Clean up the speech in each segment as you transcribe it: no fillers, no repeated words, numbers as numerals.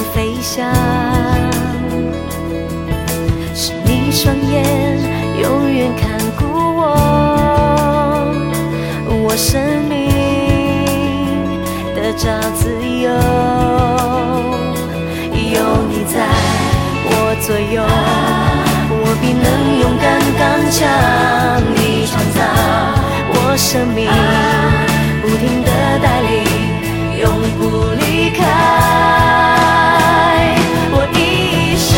飞翔，是你双眼永远看顾我生命得着自由，有你在我左右，我必能勇敢刚强。你创造我生命，不停地带领，永不离开。我一生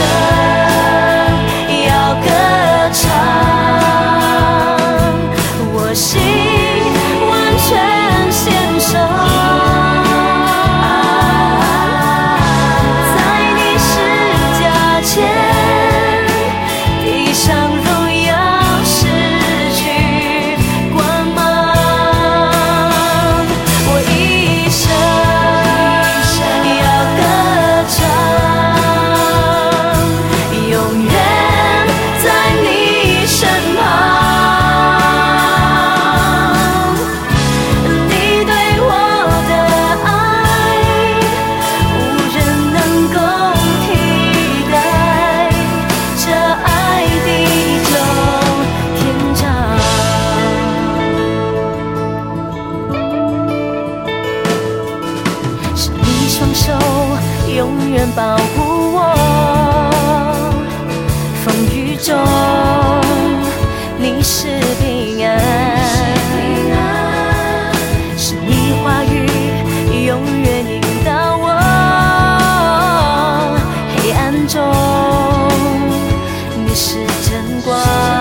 要歌唱，我心完全献上，在你十架前，地上荣耀失去光芒。我一生要歌唱，永远在你身旁。你对我的爱，无人能够替代，这爱的一种天长。是你双手永远保护我，风雨中你是平安，是你话语永远引导我，黑暗中你是真光，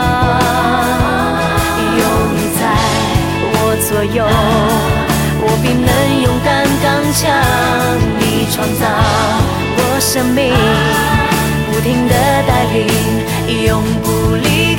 有你在我左右，我必能勇敢刚强。你创造我生命，不停地带领，永不离